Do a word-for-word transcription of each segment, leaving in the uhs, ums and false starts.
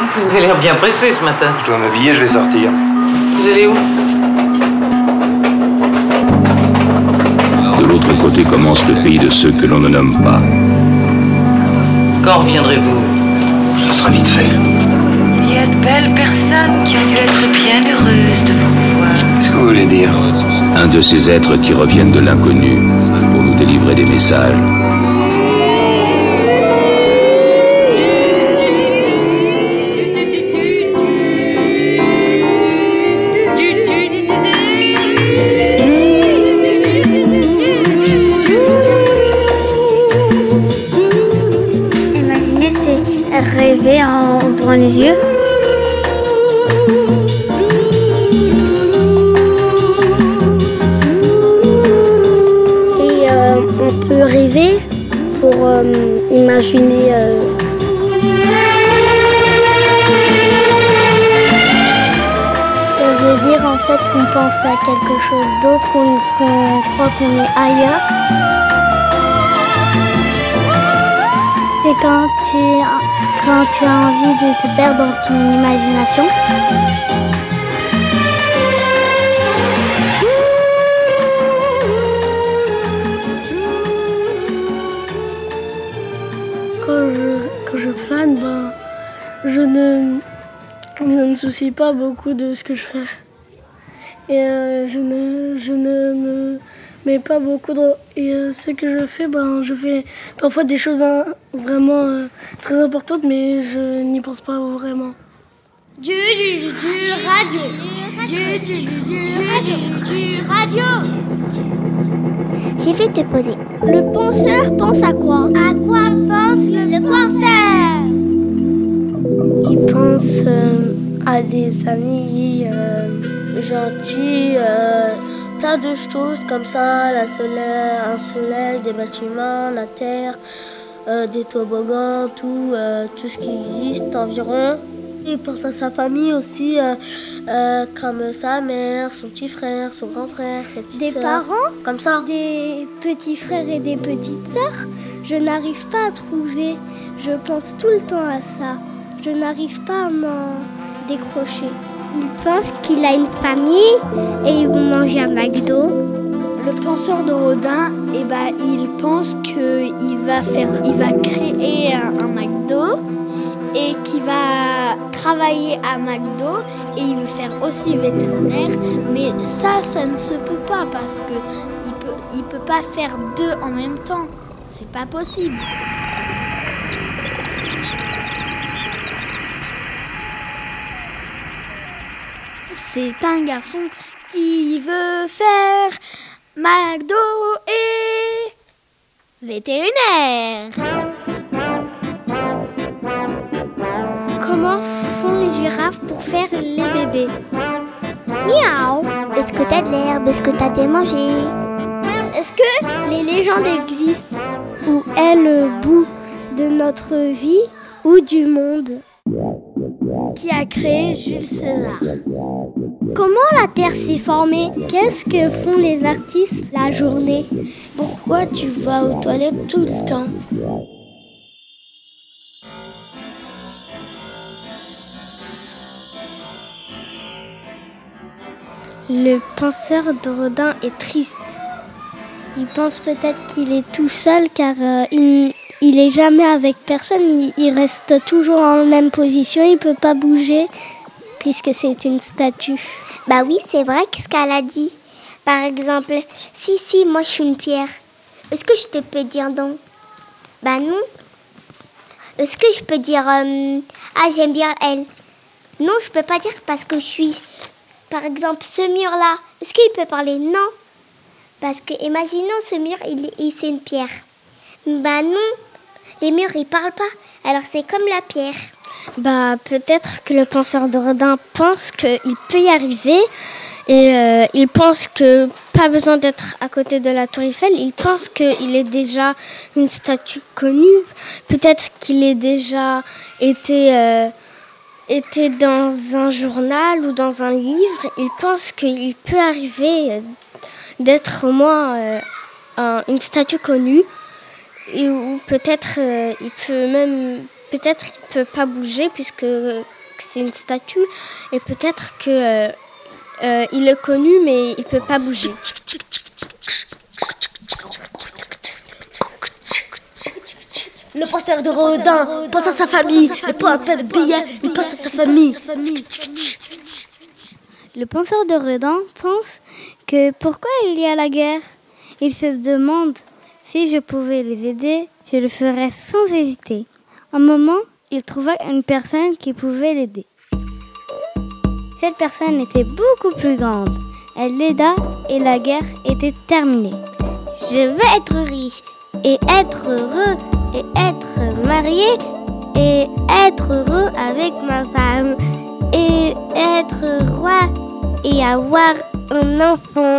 Vous avez l'air bien pressé ce matin. Je dois m'habiller, je vais sortir. Vous allez où? De l'autre côté commence le pays de ceux que l'on ne nomme pas. Quand reviendrez-vous? Ce sera vite fait. Il y a de belles personnes qui ont dû être bien heureuses de vous voir. Qu'est-ce que vous voulez dire? Un de ces êtres qui reviennent de l'inconnu pour nous délivrer des messages. Imaginer, c'est rêver en ouvrant les yeux. Et euh, on peut rêver pour euh, imaginer. Euh... Ça veut dire en fait qu'on pense à quelque chose d'autre, qu'on, qu'on croit qu'on est ailleurs. C'est quand tu, quand tu as envie de te perdre dans ton imagination. Quand je, quand je flâne, ben, je ne, je ne me soucie pas beaucoup de ce que je fais. Et euh, je, ne, je ne me mets pas beaucoup de... Et euh, ce que je fais, ben, je fais parfois des choses hein, vraiment euh, très importantes, mais je n'y pense pas vraiment. Du, du, du radio. Du, du, du, du radio. Du radio. Je vais te poser. Le penseur pense à quoi? À quoi pense le, le penseur? Il pense euh, à des amis euh, gentils, euh, plein de choses comme ça, la soleil, un soleil, des bâtiments, la terre, euh, des toboggans, tout, euh, tout ce qui existe environ. Il pense à sa famille aussi, euh, euh, comme sa mère, son petit frère, son grand frère, ses petites Des sœurs, parents? comme ça. Des petits frères et des petites sœurs? Je n'arrive pas à trouver. Je pense tout le temps à ça. Je n'arrive pas à m'en décrocher. Il pense qu'il a une famille et il va manger un McDo. Le penseur de Rodin, eh ben, il pense qu'il va faire, il va créer un, un McDo et qu'il va travailler à McDo et il veut faire aussi vétérinaire. Mais ça, ça ne se peut pas parce que il peut, il peut pas faire deux en même temps. C'est pas possible. C'est un garçon qui veut faire McDo et vétérinaire. Comment font les girafes pour faire les bébés? Miaou! Est-ce que t'as de l'herbe? Est-ce que t'as des manger? Est-ce que les légendes existent? Ou est le bout de notre vie ou du monde? Qui a créé Jules César? Comment la Terre s'est formée? Qu'est-ce que font les artistes la journée? Pourquoi tu vas aux toilettes tout le temps? Le penseur de Rodin est triste. Il pense peut-être qu'il est tout seul car euh, il il est jamais avec personne. Il, il reste toujours en même position. Il peut pas bouger puisque c'est une statue. Bah oui, c'est vrai. Qu'est-ce qu'elle a dit? Par exemple, si si, moi je suis une pierre. Est-ce que je te peux dire non? Bah non. Est-ce que je peux dire euh, ah j'aime bien elle? Non, je peux pas dire parce que je suis. Par exemple, ce mur-là, est-ce qu'il peut parler? Non. Parce que, imaginons ce mur, il, il, c'est une pierre. Bah non, les murs, ils parlent pas. Alors c'est comme la pierre. Bah peut-être que le penseur de Rodin pense qu'il peut y arriver. Et euh, il pense que pas besoin d'être à côté de la Tour Eiffel. Il pense qu'il est déjà une statue connue. Peut-être qu'il est déjà été... Euh, était dans un journal ou dans un livre, il pense qu'il peut arriver d'être au moins euh, un, une statue connue, et, ou peut-être euh, il peut même peut-être qu'il ne peut pas bouger puisque c'est une statue. Et peut-être qu'il euh, euh, est connu, mais il ne peut pas bouger. Le penseur de Rodin pense à sa famille. Le poète de billets, il pense à sa famille. Le penseur de Rodin pense que pourquoi il y a la guerre. Il se demande si je pouvais les aider, je le ferais sans hésiter. Un moment, il trouva une personne qui pouvait l'aider. Cette personne était beaucoup plus grande. Elle l'aida et la guerre était terminée. Je veux être riche et être heureux et être marié et être heureux avec ma femme et être roi et avoir un enfant.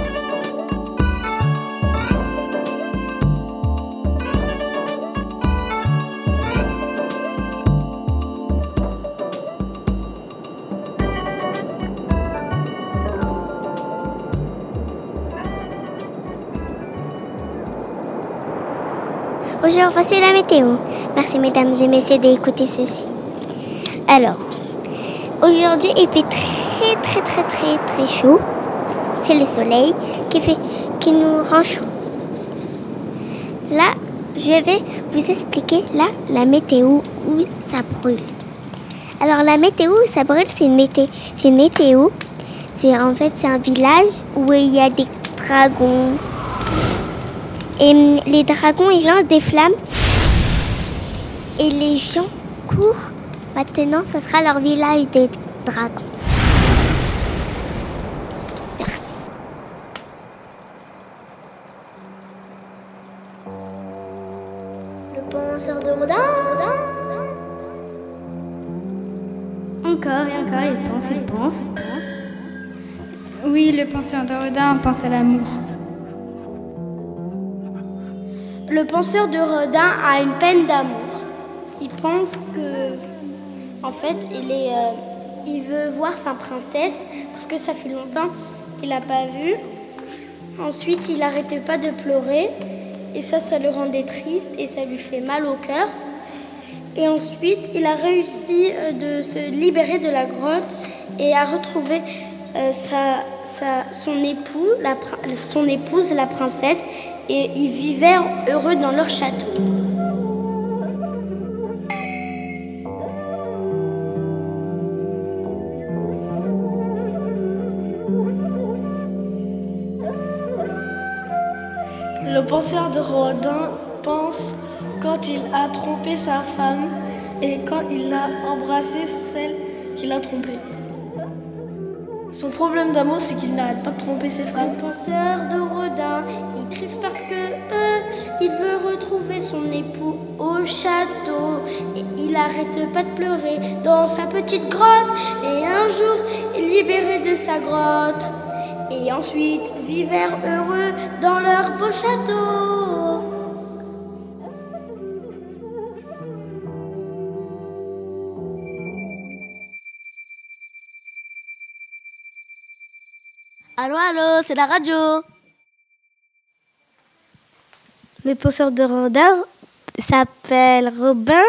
Bonjour, voici la météo. Merci mesdames et messieurs d'écouter ceci. Alors, aujourd'hui il fait très très très très très chaud. C'est le soleil qui, fait, qui nous rend chaud. Là, je vais vous expliquer là la météo où ça brûle. Alors la météo où ça brûle, c'est une météo. C'est une météo. C'est en fait c'est un village où il y a des dragons. Et les dragons, ils lancent des flammes. Et les gens courent. Maintenant, ce sera leur village des dragons. Merci. Le penseur de Rodin. Encore et encore, il pense, il pense. Oui, le penseur de Rodin pense à l'amour. Le penseur de Rodin a une peine d'amour. Il pense que, en fait, il, est, euh, il veut voir sa princesse parce que ça fait longtemps qu'il l'a pas vue. Ensuite, il n'arrêtait pas de pleurer et ça, ça le rendait triste et ça lui fait mal au cœur. Et ensuite, il a réussi de se libérer de la grotte et à retrouver euh, sa, sa, son, époux, la, son épouse, la princesse. Et ils vivaient heureux dans leur château. Le penseur de Rodin pense quand il a trompé sa femme et quand il a embrassé celle qu'il a trompée. Son problème d'amour, c'est qu'il n'arrête pas de tromper ses femmes. Le penseur de Rodin est triste parce que euh, il veut retrouver son époux au château. Et il n'arrête pas de pleurer dans sa petite grotte. Et un jour, il est libéré de sa grotte. Et ensuite, vivèrent heureux dans leur beau château. Allô, allô, c'est la radio. Le penseur de Rodin s'appelle Robin.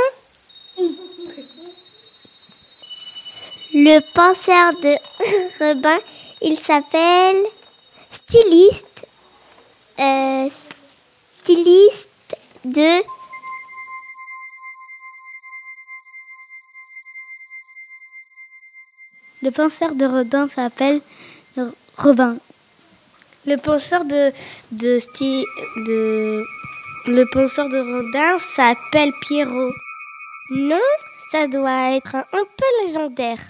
Le penseur de Robin, il s'appelle styliste. Euh, styliste de... Le penseur de Rodin s'appelle Robin. Le penseur de, de, sti, de le penseur de Rodin s'appelle Pierrot. Non, ça doit être un, un peu légendaire.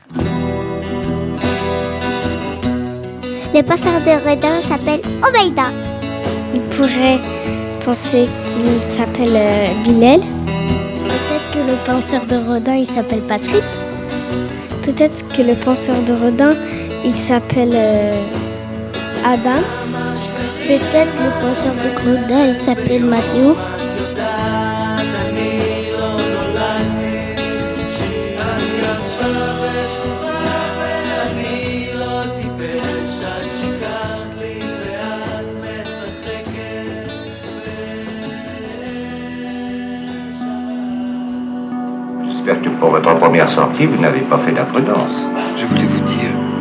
Le penseur de Rodin s'appelle Obeida. Il pourrait penser qu'il s'appelle euh, Bilal. Peut-être que le penseur de Rodin, il s'appelle Patrick. Peut-être que le penseur de Rodin, il s'appelle euh, Adam. Peut-être le penseur de Rodin, il s'appelle Mathéo. J'espère que pour votre première sortie, vous n'avez pas fait d'imprudence. Je voulais vous dire